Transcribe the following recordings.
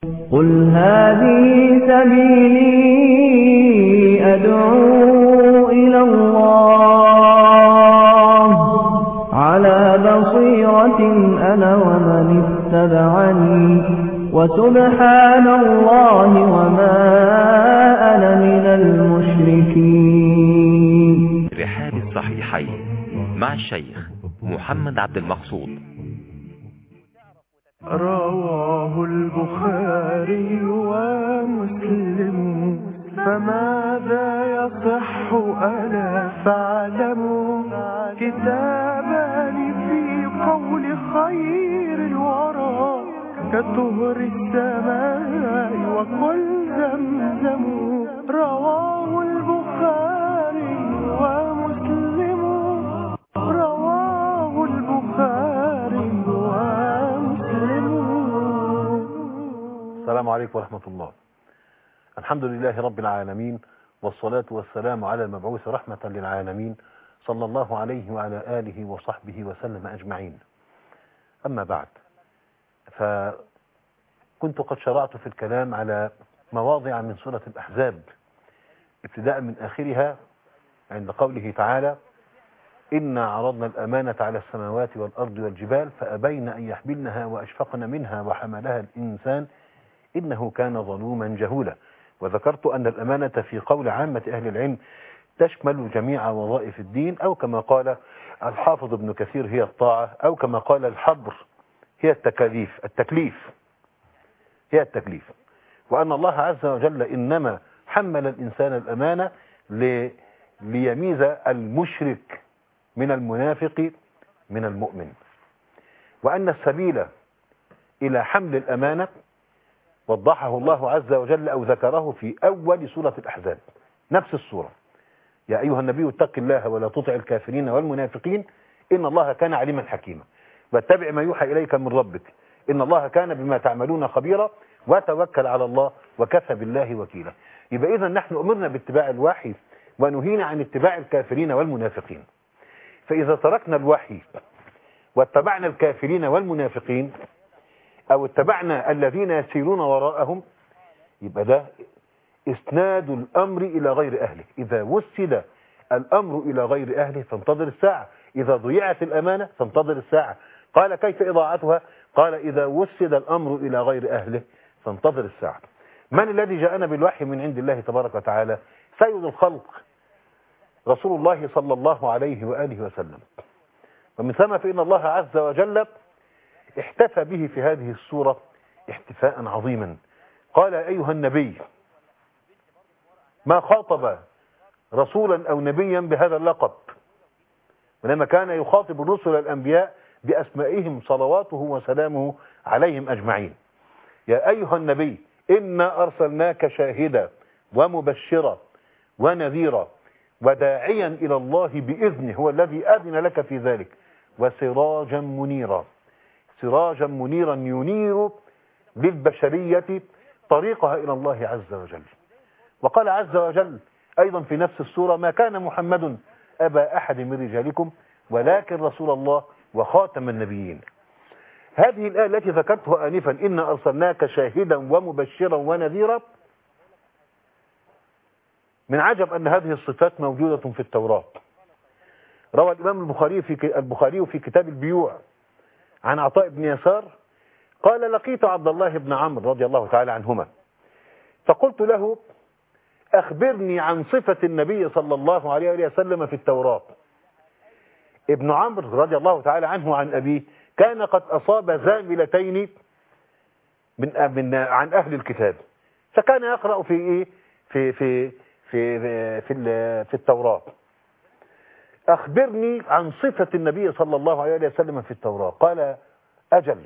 قل هذه سبيلي أدعو إلى الله على بصيرة أنا ومن اتبعني وسبحان الله وما أنا من المشركين. رحاب الصحيحين مع الشيخ محمد عبد المقصود. رواه البخاري ومسلم، فماذا يصح ألا فاعلموا؟ كتابان في قول خير الورى كطهر السماء وكل زمزم. رواه البخاري ومسلم، رواه البخاري ومسلم. السلام عليكم ورحمة الله. الحمد لله رب العالمين، والصلاة والسلام على المبعوث رحمة للعالمين صلى الله عليه وعلى آله وصحبه وسلم أجمعين. أما بعد، فكنت قد شرعت في الكلام على مواضع من سورة الأحزاب، ابتداء من آخرها عند قوله تعالى: إنا عرضنا الأمانة على السماوات والأرض والجبال فأبين أن يحملنها وأشفقن منها وحملها الإنسان إنه كان ظلوما جهولا. وذكرت أن الأمانة في قول عامة أهل العلم تشمل جميع وظائف الدين، أو كما قال الحافظ ابن كثير هي الطاعة، أو كما قال الحبر هي التكليف هي التكليف. وأن الله عز وجل إنما حمل الإنسان الأمانة ليميز المشرك من المنافق من المؤمن، وأن السبيل إلى حمل الأمانة وضحه الله عز وجل أو ذكره في أول سورة الأحزاب، نفس السورة: يا أيها النبي اتق الله ولا تطع الكافرين والمنافقين إن الله كان عليما حكيما واتبع ما يوحى إليك من ربك إن الله كان بما تعملون خبيرا وتوكل على الله وكفى بالله وكيلا. يبقى إذن نحن أمرنا باتباع الوحي ونهينا عن اتباع الكافرين والمنافقين. فإذا تركنا الوحي واتبعنا الكافرين والمنافقين، أو اتبعنا الذين يسيرون وراءهم، يبقى ده إسناد الأمر إلى غير أهله. إذا وسد الأمر إلى غير أهله فانتظر الساعة، إذا ضيعت الأمانة فانتظر الساعة. قال: كيف إضاعتها؟ قال: إذا وسد الأمر إلى غير أهله فانتظر الساعة. من الذي جاءنا بالوحي من عند الله تبارك وتعالى؟ سيد الخلق رسول الله صلى الله عليه وآله وسلم. ومن ثم فإن الله عز وجل احتفى به في هذه السورة احتفاء عظيما. قال: أيها النبي، ما خاطب رسولا أو نبيا بهذا اللقب، ولما كان يخاطب الرسل الأنبياء بأسمائهم صلواته وسلامه عليهم أجمعين. يا أيها النبي إنا أرسلناك شاهدا ومبشرا ونذيرا وداعيا إلى الله بإذنه، هو الذي أذن لك في ذلك، وسراجا منيرا. سراجا منيرا ينير للبشرية طريقها إلى الله عز وجل. وقال عز وجل أيضا في نفس السورة: ما كان محمد أبا أحد من رجالكم ولكن رسول الله وخاتم النبيين. هذه الآية التي ذكرتها آنفا: إنا أرسلناك شاهدا ومبشرا ونذيرا، من عجب أن هذه الصفات موجودة في التوراة. روى الإمام البخاري في كتاب البيوع عن عطاء بن يسار قال: لقيت عبد الله بن عمرو رضي الله تعالى عنهما فقلت له: أخبرني عن صفة النبي صلى الله عليه وسلم في التوراة. ابن عمرو رضي الله تعالى عنه عن أبيه كان قد أصاب زاملتين عن أهل الكتاب، فكان يقرأ في إيه؟ في التوراة. أخبرني عن صفة النبي صلى الله عليه وسلم في التوراة. قال: أجل،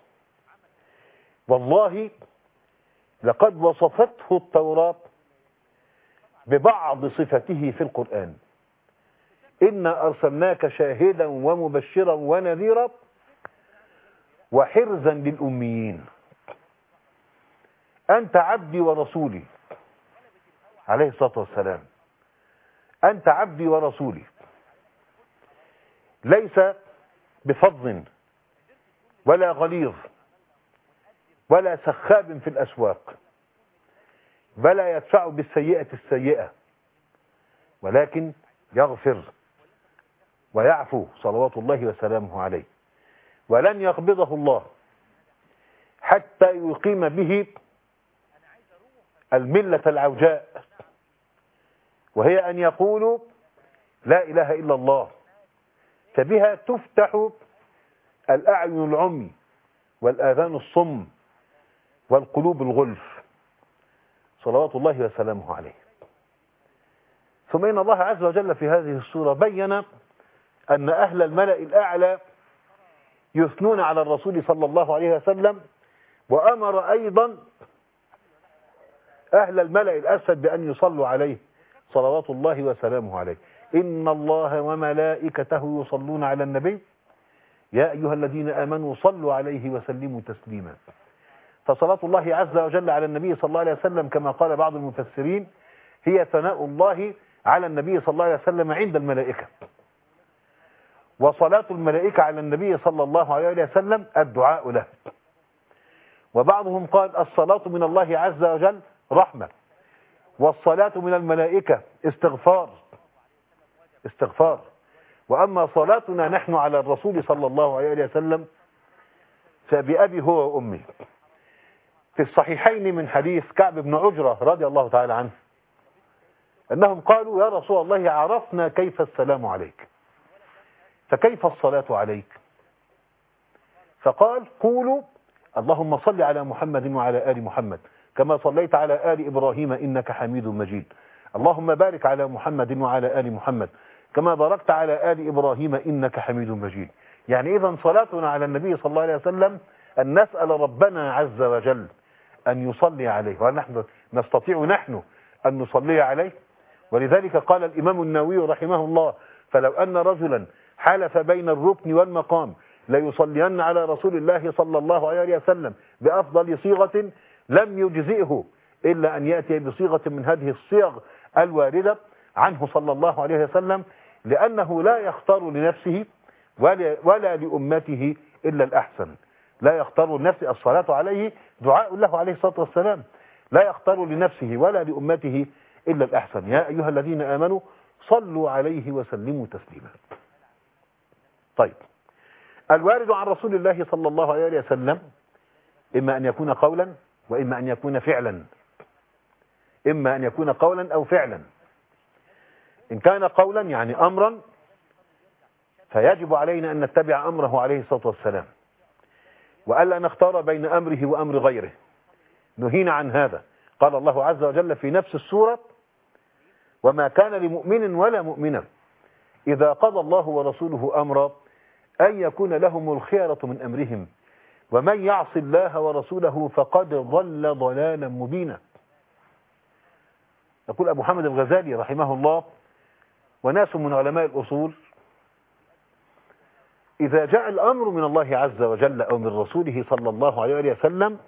والله لقد وصفته التوراة ببعض صفته في القرآن: إنا أرسلناك شاهدا ومبشرا ونذيرا وحرزا للأميين. أنت عبدي ورسولي عليه الصلاة والسلام، أنت عبدي ورسولي، ليس بفظ ولا غليظ ولا سخاب في الأسواق، ولا يدفع بالسيئة السيئة، ولكن يغفر ويعفو صلوات الله وسلامه عليه. ولن يقبضه الله حتى يقيم به الملة العوجاء، وهي أن يقولوا لا إله إلا الله، فبها تفتح الأعين العمي والآذان الصم والقلوب الغلف صلوات الله وسلامه عليه. ثم إن الله عز وجل في هذه السورة بين أن أهل الملأ الأعلى يثنون على الرسول صلى الله عليه وسلم، وأمر أيضا أهل الملأ الأسفل بأن يصلوا عليه صلوات الله وسلامه عليه. إن الله وملائكته يصلون على النبي يا أيها الذين آمنوا صلوا عليه وسلموا تسليما. فصلاة الله عز وجل على النبي صلى الله عليه وسلم كما قال بعض المفسرين هي ثناء الله على النبي صلى الله عليه وسلم عند الملائكة، وصلاة الملائكة على النبي صلى الله عليه وسلم الدعاء له. وبعضهم قال الصلاة من الله عز وجل رحمة، والصلاة من الملائكة استغفار. وأما صلاتنا نحن على الرسول صلى الله عليه وسلم فبأبي هو وأمي. في الصحيحين من حديث كعب بن عجرة رضي الله تعالى عنه أنهم قالوا يا رسول الله عرفنا كيف السلام عليك، فكيف الصلاة عليك؟ فقال قولوا اللهم صل على محمد وعلى آل محمد كما صليت على آل إبراهيم إنك حميد مجيد، اللهم بارك على محمد وعلى آل محمد كما باركت على آل إبراهيم إنك حميد مجيد. يعني إذن صلاتنا على النبي صلى الله عليه وسلم أن نسأل ربنا عز وجل أن يصلي عليه، ونحن نستطيع نحن أن نصلي عليه. ولذلك قال الإمام النووي رحمه الله فلو أن رجلا حلف بين الركن والمقام ليصلين على رسول الله صلى الله عليه وسلم بأفضل صيغة لم يجزئه إلا أن يأتي بصيغة من هذه الصيغ الواردة عنه صلى الله عليه وسلم، لأنه لا يختار لنفسه ولا لأمته إلا الأحسن. لا يختار لنفسه، الصلاة عليه دعاء له عليه الصلاة والسلام، لا يختار لنفسه ولا لأمته إلا الأحسن. يا أيها الذين آمنوا صلوا عليه وسلموا تسليما. طيب، الوارد عن رسول الله صلى الله عليه وسلم إما أن يكون قولا وإما أن يكون فعلا، إما أن يكون قولا أو فعلا. إن كان قولا يعني أمرا فيجب علينا أن نتبع أمره عليه الصلاة والسلام، وألا نختار بين أمره وأمر غيره، نهينا عن هذا. قال الله عز وجل في نفس السورة وما كان لمؤمن ولا مؤمنة إذا قضى الله ورسوله أمرا أن يكون لهم الخيرة من أمرهم ومن يعص الله ورسوله فقد ضل ضلالا مبينا. يقول أبو حامد الغزالي رحمه الله وناس من علماء الأصول إذا جاء الأمر من الله عز وجل أو من رسوله صلى الله عليه وسلم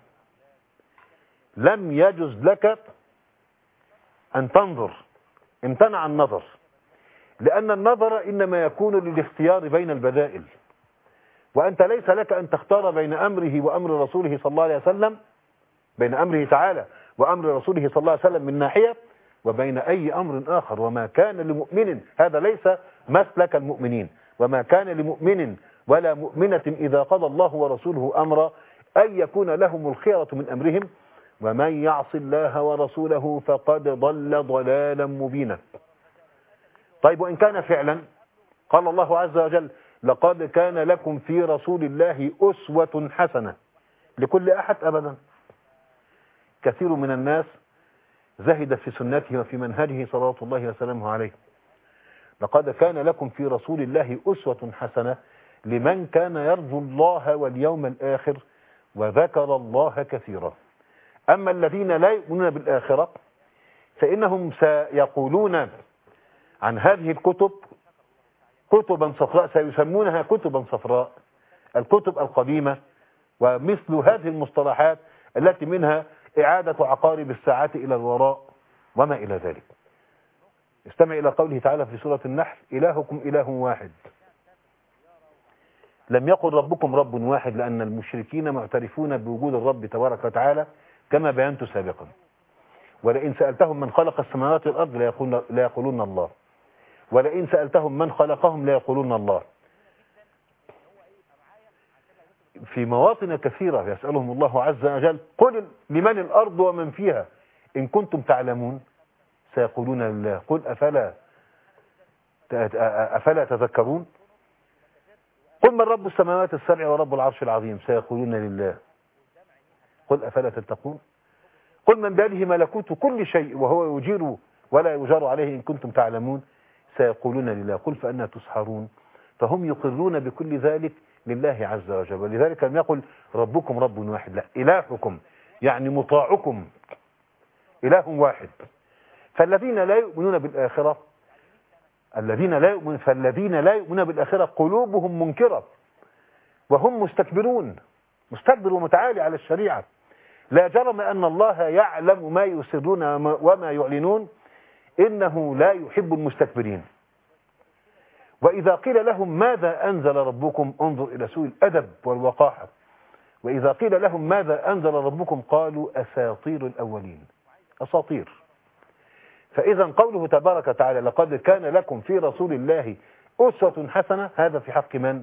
لم يجز لك أن تنظر، امتنع النظر، لأن النظر إنما يكون للاختيار بين البدائل، وأنت ليس لك أن تختار بين أمره وأمر رسوله صلى الله عليه وسلم، بين أمره تعالى وأمر رسوله صلى الله عليه وسلم من ناحية وبين أي أمر آخر. وما كان لمؤمن، هذا ليس مسلك المؤمنين، وما كان لمؤمن ولا مؤمنة إذا قضى الله ورسوله أمرا أن يكون لهم الخيرة من أمرهم ومن يعص الله ورسوله فقد ضل ضلالا مبينا. طيب، وإن كان فعلا قال الله عز وجل لقد كان لكم في رسول الله أسوة حسنة لكل أحد. أبدا، كثير من الناس زهد في سنته وفي منهجه صلوات الله وسلامه عليه. لقد كان لكم في رسول الله أسوة حسنة لمن كان يرجو الله واليوم الآخر وذكر الله كثيرا. أما الذين لا يؤمنون بالآخرة فإنهم سيقولون عن هذه الكتب كتبا صفراء، سيسمونها كتبا صفراء، الكتب القديمة، ومثل هذه المصطلحات التي منها إعادة عقارب الساعات إلى الوراء وما إلى ذلك. استمع إلى قوله تعالى في سورة النحل إلهكم إله واحد لم يقل ربكم رب واحد، لأن المشركين معترفون بوجود الرب تبارك وتعالى كما بينت سابقا. ولئن سألتهم من خلق السماوات والأرض لا يقولون الله، ولئن سألتهم من خلقهم لا يقولون الله. في مواطن كثيرة يسألهم الله عز وجل قل لمن الأرض ومن فيها إن كنتم تعلمون سيقولون لله قل أفلا تذكرون. قل من رب السماوات السبع ورب العرش العظيم سيقولون لله قل أفلا تتقون. قل من بيده ملكوت كل شيء وهو يجير ولا يجار عليه إن كنتم تعلمون سيقولون لله قل فأنا تسحرون. فهم يقرون بكل ذلك لله عز وجل. ولذلك لم يقل ربكم رب واحد، لا، إلهكم يعني مطاعكم إله واحد. فالذين لا يؤمنون بالآخرة فالذين لا يؤمنون بالآخرة قلوبهم منكرة وهم مستكبرون، مستكبر ومتعالي على الشريعة. لا جرم أن الله يعلم ما يسرون وما يعلنون إنه لا يحب المستكبرين. وإذا قيل لهم ماذا أنزل ربكم انظر إلى سوء الأدب والوقاحة. وإذا قيل لهم ماذا أنزل ربكم قالوا أساطير الأولين، أساطير. فإذا قوله تبارك وتعالى لقد كان لكم في رسول الله أسوة حسنة، هذا في حق من؟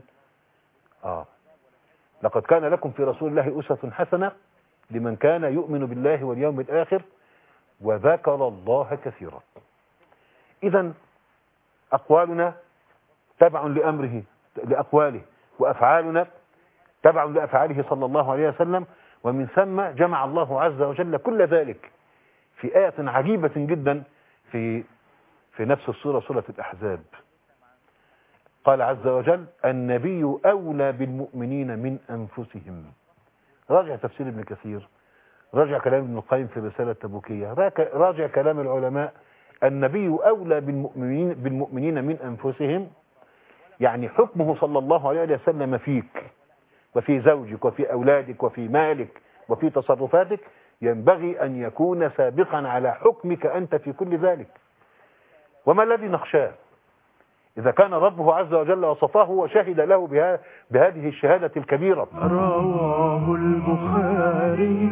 لقد كان لكم في رسول الله أسوة حسنة لمن كان يؤمن بالله واليوم الآخر وذكر الله كثيرا. إذا أقوالنا تبع لأمره لأقواله، وأفعالنا تبع لأفعاله صلى الله عليه وسلم. ومن ثم جمع الله عز وجل كل ذلك في آية عجيبة جدا في نفس السورة، سورة الأحزاب. قال عز وجل النبي أولى بالمؤمنين من أنفسهم. راجع تفسير ابن كثير، راجع كلام ابن القيم في رسالة تبوكية، راجع كلام العلماء. النبي أولى بالمؤمنين من أنفسهم، يعني حكمه صلى الله عليه وسلم فيك وفي زوجك وفي أولادك وفي مالك وفي تصرفاتك ينبغي أن يكون سابقا على حكمك أنت في كل ذلك. وما الذي نخشاه إذا كان ربه عز وجل وصفاه وشهد له بهذه الشهادة الكبيرة؟ رواه البخاري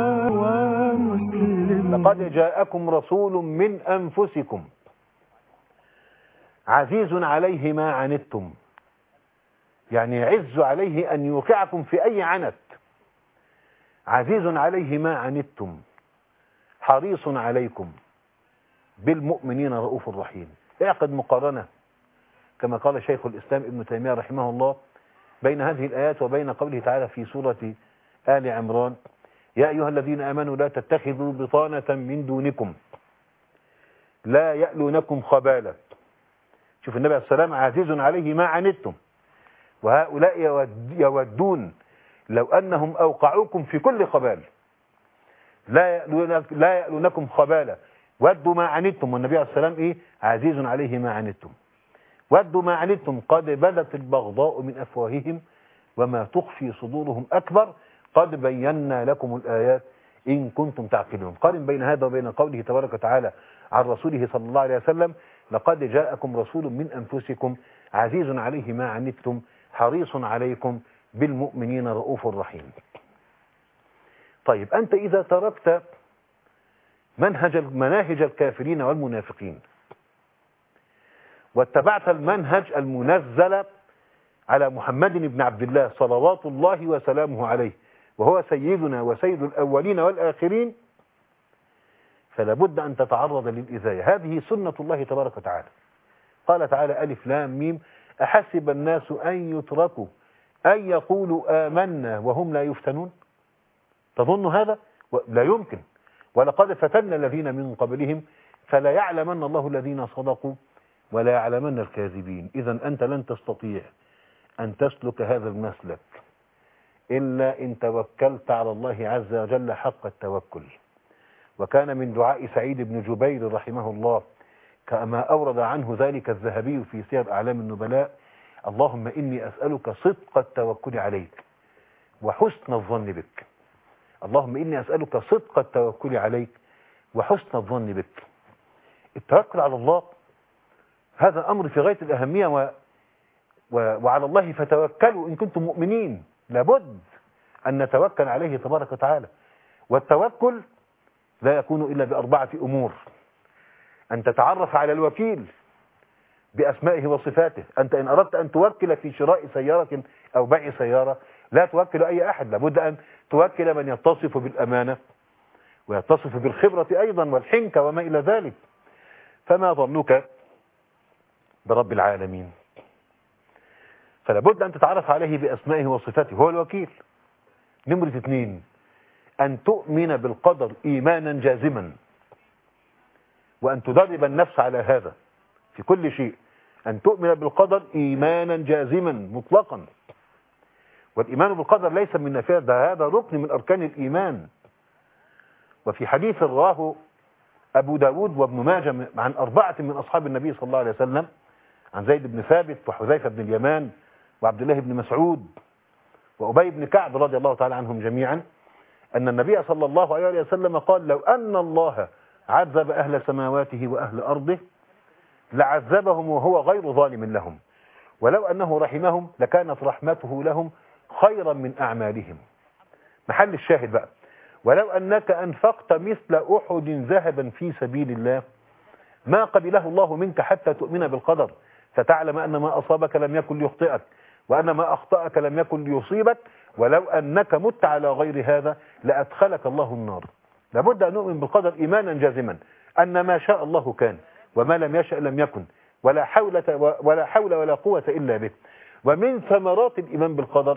ومسلم. لقد جاءكم رسول من أنفسكم عزيز عليه ما عنتم، يعني يعز عليه أن يوقعكم في أي عنت. عزيز عليه ما عنتم حريص عليكم بالمؤمنين رؤوف رحيم. اعقد مقارنة كما قال شيخ الإسلام ابن تيمية رحمه الله بين هذه الآيات وبين قوله تعالى في سورة آل عمران يا أيها الذين آمنوا لا تتخذوا بطانة من دونكم لا يألونكم خبالا. شوف النبي عليه السلام عزيز عليه ما عنتم، وهؤلاء يودون لو أنهم أوقعوكم في كل خبال. لا يألونكم خبالا ودوا ما عنتم، والنبي عليه السلام عزيز عليه ما عنتم. ودوا ما عنتم قد بدت البغضاء من أفواههم وما تخفي صدورهم أكبر قد بينا لكم الآيات إن كنتم تعقلون. قارن بين هذا وبين قوله تبارك وتعالى عن رسوله صلى الله عليه وسلم لقد جاءكم رسول من أنفسكم عزيز عليه ما عنتم حريص عليكم بالمؤمنين رؤوف رحيم. طيب أنت إذا تركت مناهج الكافرين والمنافقين واتبعت المنهج المنزل على محمد بن عبد الله صلوات الله وسلامه عليه وهو سيدنا وسيد الأولين والآخرين، فلا بد أن تتعرض للإذاية. هذه سنة الله تبارك وتعالى. قال تعالى ألف لام ميم أحسب الناس أن يتركوا أن يقولوا آمنا وهم لا يفتنون. تظن هذا؟ لا يمكن. ولقد فتنا الذين من قبلهم فلا يعلمن الله الذين صدقوا ولا يعلمن الكاذبين. إذن أنت لن تستطيع أن تسلك هذا المسلك إلا إن توكلت على الله عز وجل حق التوكل. وكان من دعاء سعيد بن جبير رحمه الله كما أورد عنه ذلك الذهبي في سير أعلام النبلاء اللهم إني أسألك صدق التوكل عليك وحسن الظن بك. اللهم إني أسألك صدق التوكل عليك وحسن الظن بك. التوكل على الله هذا أمر في غاية الأهمية وعلى الله فتوكلوا إن كنتم مؤمنين. لابد أن نتوكل عليه تبارك وتعالى. والتوكل لا يكون إلا بأربعة أمور: أن تتعرف على الوكيل بأسمائه وصفاته. أنت إن أردت أن توكل في شراء سيارة أو بيع سيارة لا توكل أي أحد، لابد أن توكل من يتصف بالأمانة ويتصف بالخبرة أيضا والحنكة وما إلى ذلك. فما ظنك برب العالمين؟ فلابد أن تتعرف عليه بأسمائه وصفاته، هو الوكيل. نمرة 2: أن تؤمن بالقدر إيمانا جازما، وأن تدرب النفس على هذا في كل شيء. أن تؤمن بالقدر إيمانا جازما مطلقا. والإيمان بالقدر ليس من نفاذ، هذا ركن من أركان الإيمان. وفي حديث رواه أبو داود وابن ماجه عن 4 من أصحاب النبي صلى الله عليه وسلم، عن زيد بن ثابت وحذيفة بن اليمان وعبد الله بن مسعود وأبي بن كعب رضي الله تعالى عنهم جميعا، أن النبي صلى الله عليه وسلم قال: لو أن الله عذب أهل سماواته وأهل أرضه لعذبهم وهو غير ظالم لهم، ولو أنه رحمهم لكانت رحمته لهم خيرا من أعمالهم. محل الشاهد بقى: ولو أنك أنفقت مثل أحد ذهبا في سبيل الله ما قبله الله منك حتى تؤمن بالقدر، فتعلم أن ما أصابك لم يكن ليخطئك، وأن ما أخطأك لم يكن ليصيبك، ولو أنك مت على غير هذا لأدخلك الله النار. لابد أن نؤمن بالقدر إيمانا جازما، أن ما شاء الله كان وما لم يشأ لم يكن، ولا حول ولا قوة إلا به. ومن ثمرات الإيمان بالقدر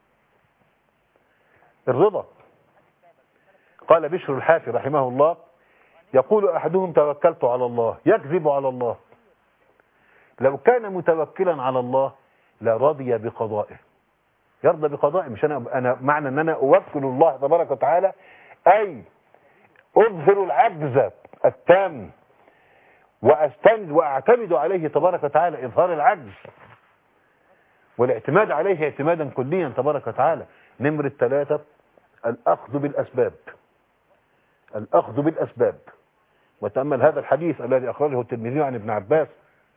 الرضا. قال بشر الحافي رحمه الله: يقول أحدهم توكلت على الله، يكذب على الله. لو كان متوكلا على الله لرضي بقضائه، يرضى بقضائه. مش أنا معنى أن أنا أوكل الله تبارك وتعالى أي أظهر العجز التام وأعتمد عليه تبارك وتعالى إظهار العجز، والاعتماد عليه اعتمادا كليا تبارك وتعالى. نمرة 3: الأخذ بالأسباب. الأخذ بالأسباب. وتأمل هذا الحديث الذي أخرجه الترمذي عن ابن عباس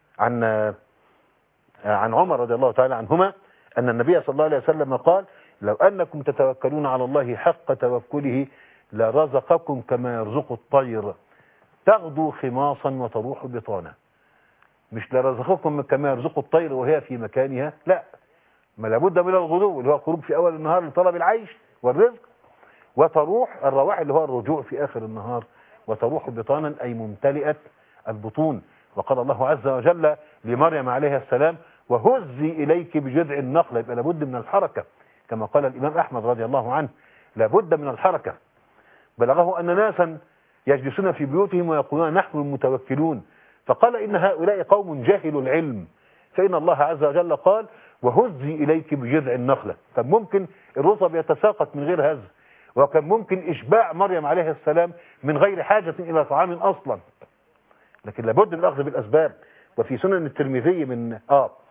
عن عمر رضي الله تعالى عنهما أن النبي صلى الله عليه وسلم قال: لو أنكم تتوكلون على الله حق توكله لرزقكم كما يرزق الطير تغدو خماصا وتروح بطانا. مش لرزقكم كما يرزق الطير وهي في مكانها، لا، ما لابد من الغدو اللي هو الخروج في أول النهار لطلب العيش والرزق، وتروح الرواح اللي هو الرجوع في آخر النهار، وتروح بطانا أي ممتلئة البطون. وقال الله عز وجل لمريم عليها السلام: وهزي إليك بجذع النخلة. يبقى لابد من الحركة، كما قال الإمام أحمد رضي الله عنه: لابد من الحركة. بلغه أن ناسا يجلسون في بيوتهم ويقولون: نحن المتوكلون. فقال: إن هؤلاء قوم جاهلوا العلم، فإن الله عز وجل قال: وهزي إليك بجذع النخلة. كان ممكن الرطب يتساقط من غير هز، وكان ممكن إشباع مريم عليه السلام من غير حاجة إلى طعام أصلا، لكن لابد من الأخذ بالأسباب. وفي سنن الترمذي من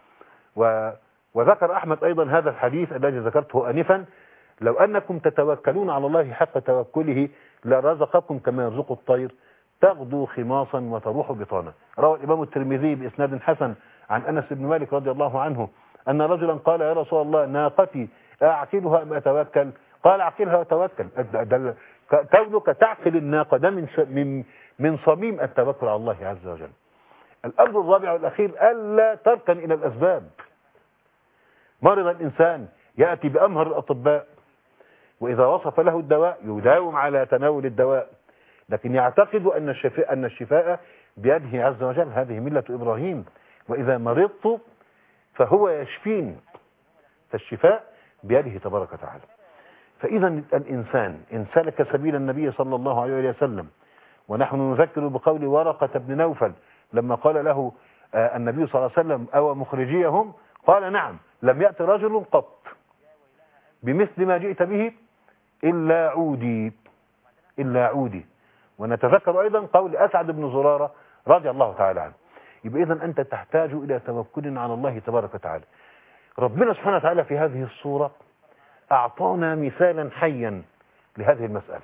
وذكر أحمد أيضا هذا الحديث الذي ذكرته آنفا: لو أنكم تتوكلون على الله حق توكله لرزقكم كما يرزق الطير تغدو خماصا وتروح بطانا. روى الإمام الترمذي بإسناد حسن عن أنس بن مالك رضي الله عنه أن رجلا قال: يا رسول الله، ناقتي أعقلها أم أتوكل؟ قال: أعقلها وتوكل. كونك تعقل الناقة ده من صميم التوكل على الله عز وجل. الأمر الرابع والأخير: ألا تركن إلى الأسباب. مرض الإنسان يأتي بأمهر الأطباء، وإذا وصف له الدواء يداوم على تناول الدواء، لكن يعتقد أن الشفاء بيده عز وجل. هذه ملة إبراهيم: وإذا مرضت فهو يشفين. فالشفاء بيده تبارك وتعالى. فإذا الإنسان إن سلك سبيل النبي صلى الله عليه وسلم، ونحن نذكر بقول ورقة بن نوفل لما قال له النبي صلى الله عليه وسلم: أو مخرجيهم؟ قال: نعم، لم يأت رجل قط بمثل ما جئت به إلا عودي إلا عودي. ونتذكر أيضا قول أسعد بن زرارة رضي الله تعالى عنه. يبقى إذن أنت تحتاج إلى توكل على الله تبارك وتعالى. ربنا سبحانه وتعالى في هذه الصورة أعطانا مثالا حيا لهذه المسألة.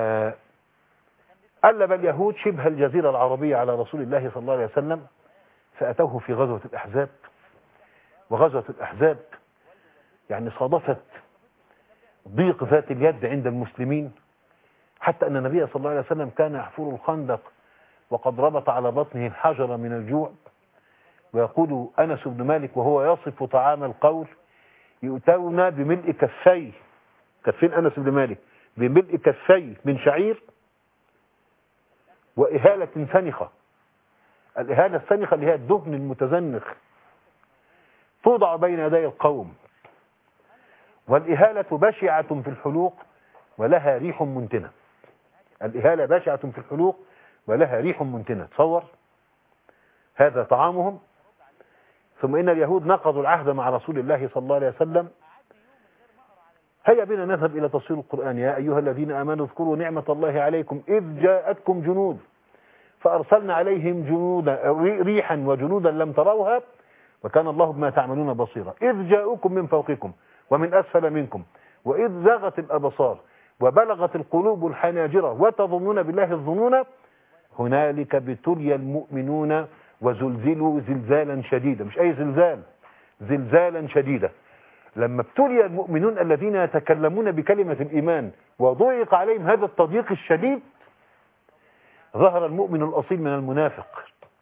قلب اليهود شبه الجزيرة العربية على رسول الله صلى الله عليه وسلم فأتوه في غزوة الأحزاب، وغزوة الأحزاب يعني صادفت ضيق ذات اليد عند المسلمين، حتى أن النبي صلى الله عليه وسلم كان يحفر الخندق وقد ربط على بطنه الحجر من الجوع. ويقول أنس بن مالك وهو يصف طعام القول: يؤتون بملء كفي، كفين أنس بن مالك، بملء كفي من شعير وإهالة سنخة. الإهالة السنخة اللي هي الدهن المتزنخ توضع بين يدي القوم، والإهالة بشعة في الحلوق ولها ريح منتنة. الإهالة بشعة في الحلوق ولها ريح منتنة. تصور هذا طعامهم. ثم إن اليهود نقضوا العهد مع رسول الله صلى الله عليه وسلم. هيا بنا نذهب إلى تفسير القرآن. يا أيها الذين آمنوا اذكروا نعمة الله عليكم إذ جاءتكم جنود فأرسلنا عليهم جنودا ريحا وجنودا لم تروها وكان الله بما تعملون بصيرا. إذ جاءوكم من فوقكم ومن أسفل منكم وإذ زاغت الأبصار وبلغت القلوب الحناجر وتظنون بالله الظنون هنالك ابتلي المؤمنون وزلزلوا زلزالا شديدا. مش أي زلزال، زلزالا شديدا. لما ابتلي المؤمنون الذين يتكلمون بكلمة الإيمان وضيق عليهم هذا التضييق الشديد، ظهر المؤمن الأصيل من المنافق.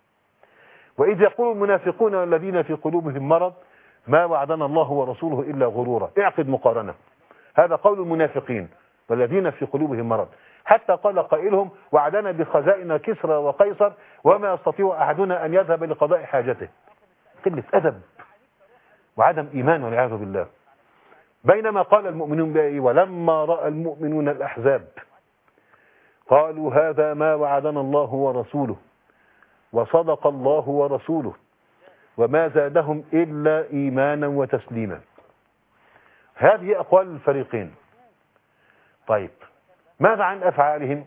وإذ يقول المنافقون والذين في قلوبهم مرض ما وعدنا الله ورسوله إلا غرورا. اعقد مقارنة، هذا قول المنافقين والذين في قلوبهم مرض، حتى قال قائلهم وعدنا بخزائن كسرى وقيصر وما يستطيع أحدنا أن يذهب لقضاء حاجته. قلة أدب وعدم إيمان والعياذ بالله. بينما قال المؤمنون بأي ولما رأى المؤمنون الأحزاب قالوا هذا ما وعدنا الله ورسوله وصدق الله ورسوله وما زادهم إلا إيمانا وتسليما. هذه أقوال الفريقين. طيب ماذا عن أفعالهم؟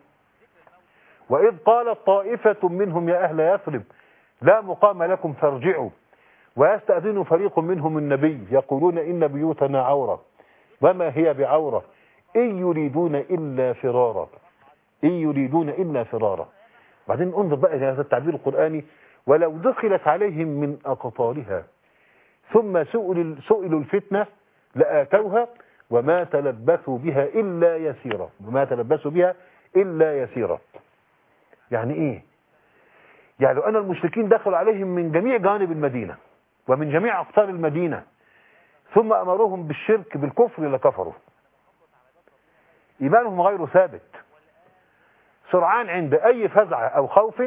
وإذ قالت طائفة منهم يا أهل يثرب لا مقام لكم فارجعوا ويستأذن فريق منهم النبي يقولون إن بيوتنا عورة وما هي بعورة إن يريدون إلا فرارا، إن يريدون إلا فرارا. بعدين انظر بقى هذا التعبير القرآني: ولو دخلت عليهم من أقطارها ثم سئلوا الفتنة لآتوها وما تلبثوا بها إلا يسيرا، وما تلبثوا بها إلا يسيرا. يعني إيه؟ يعني لو أن المشركين دخلوا عليهم من جميع جوانب المدينة ومن جميع أقطار المدينة ثم أمروهم بالشرك بالكفر لكفروا. إيمانهم غير ثابت، سرعان عند أي فزع أو خوف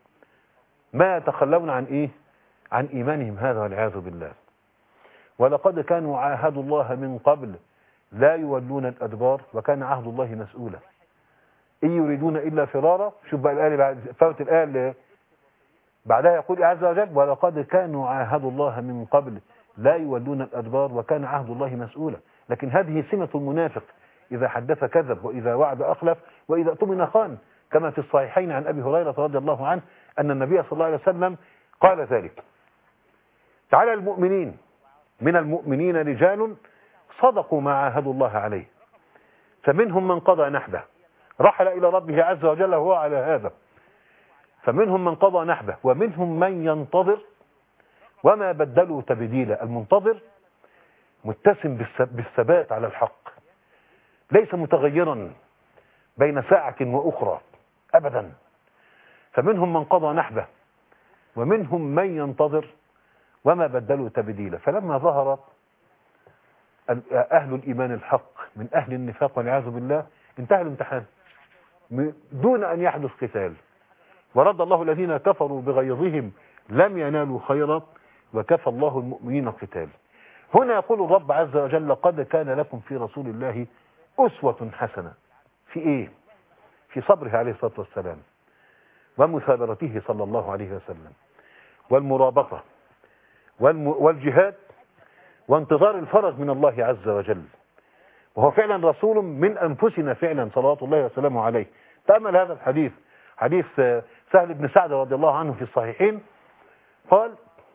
ما يتخلون عن إيه؟ عن إيمانهم هذا والعياذ بالله. ولقد كانوا عاهدوا الله من قبل لا يولون الأدبار وكان عهد الله مسؤولا. إن يريدون إلا فرارا. شوف بقى الآية بعد فوت الآية بعدها يقول عز وجل ولقد كانوا عاهدوا الله من قبل لا يولون الأدبار وكان عهد الله مسؤولا. لكن هذه سمة المنافق: إذا حدث كذب وإذا وعد أخلف وإذا اؤتمن خان، كما في الصحيحين عن أبي هريرة رضي الله عنه أن النبي صلى الله عليه وسلم قال ذلك: تعالى المؤمنين من المؤمنين رجال صدقوا ما عاهدوا الله عليه فمنهم من قضى نحبه رحل إلى ربه عز وجل وهو على هذا، فمنهم من قضى نحبه ومنهم من ينتظر وما بدلوا تبديلا. المنتظر متسم بالثبات على الحق، ليس متغيرا بين ساعة وأخرى أبدا. فمنهم من قضى نحبه ومنهم من ينتظر وما بدلوا تبديلا. فلما ظهر أهل الإيمان الحق من أهل النفاق والعياذ بالله انتهى الامتحان دون أن يحدث قتال، ورد الله الذين كفروا بغيظهم لم ينالوا خيرا وكفى الله المؤمنين القتال. هنا يقول الرب عز وجل: قد كان لكم في رسول الله أسوة حسنة. في إيه؟ في صبره عليه الصلاة والسلام ومثابرته صلى الله عليه وسلم والمرابطة والجهاد وانتظار الفرج من الله عز وجل. وهو فعلا رسول من أنفسنا فعلا صلوات الله وسلامه عليه. تأمل هذا الحديث، حديث سهل بن سعد رضي الله عنه في الصحيحين، قال: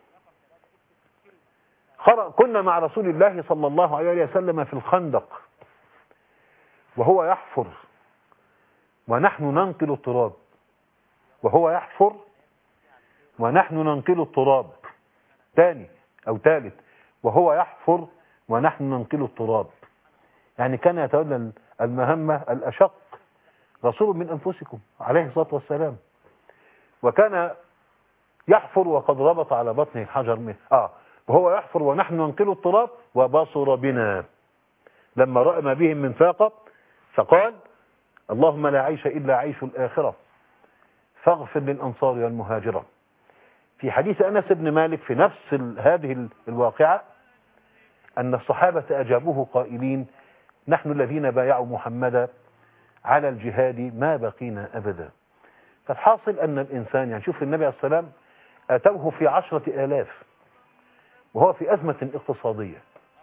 كنا مع رسول الله صلى الله عليه وسلم في الخندق وهو يحفر ونحن ننقل التراب، وهو يحفر ونحن ننقل التراب. ثاني أو ثالث وهو يحفر ونحن ننقل التراب. يعني كان يتولى المهمة الأشق رسول من أنفسكم عليه الصلاة والسلام، وكان يحفر وقد ربط على بطنه الحجر وهو يحفر ونحن ننقل التراب وبصر بنا لما رأى ما بهم من فاقة فقال اللهم لا عيش إلا عيش الآخرة فاغفر للأنصار والمهاجرة. في حديث أنس بن مالك في نفس هذه الواقعة أن الصحابة أجابوه قائلين نحن الذين بايعوا محمدا على الجهاد ما بقينا أبدا. فالحاصل أن الإنسان يعني شوف النبي عليه السلام أتوه في 10,000 وهو في أزمة اقتصادية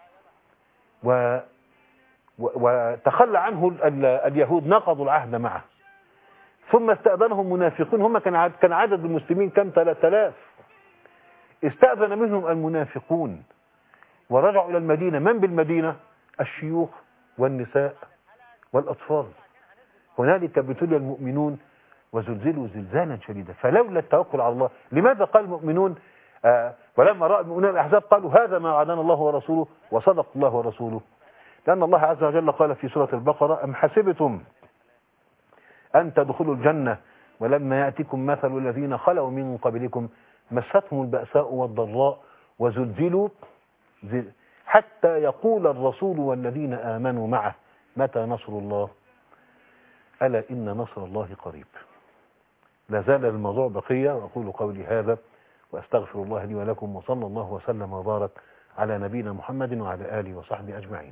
وتخلى عنه اليهود، نقضوا العهد معه، ثم استأذنهم منافقون. هم كان عدد المسلمين كم؟ 3000. استأذن منهم المنافقون ورجعوا إلى المدينة. من بالمدينة؟ الشيوخ والنساء والأطفال. هنالك ابتلي المؤمنون وزلزلوا زلزالا شديدا. فلولا التوكل على الله، لماذا قال المؤمنون ولما رأى المؤمنون الأحزاب قالوا هذا ما وعدنا الله ورسوله وصدق الله ورسوله؟ لأن الله عز وجل قال في سورة البقرة أم حسبتم أن تدخلوا الجنة ولما يأتكم مثل الذين خلوا من قبلكم مستهم البأساء والضراء وزلزلوا حتى يقول الرسول والذين آمنوا معه متى نصر الله ألا إن نصر الله قريب. لا زال الموضوع بقية، وأقول قولي هذا وأستغفر الله لي ولكم، وصلى الله وسلم وبارك على نبينا محمد وعلى آله وصحبه أجمعين.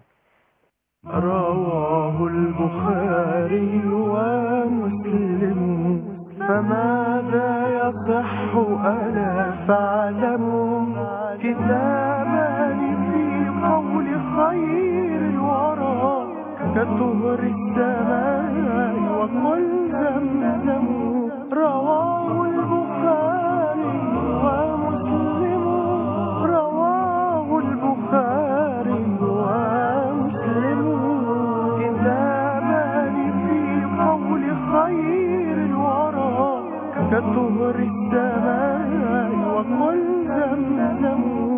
رواه البخاري ومسلم فماذا يصح ألا فاعلموا كتابان في قول خير الورى كطهر السماء وقل زمزم. رواه البخاري ومسلم رواه البخاري ومسلم كتابان في قول خير الورى كطهر السماء وقل زمزم.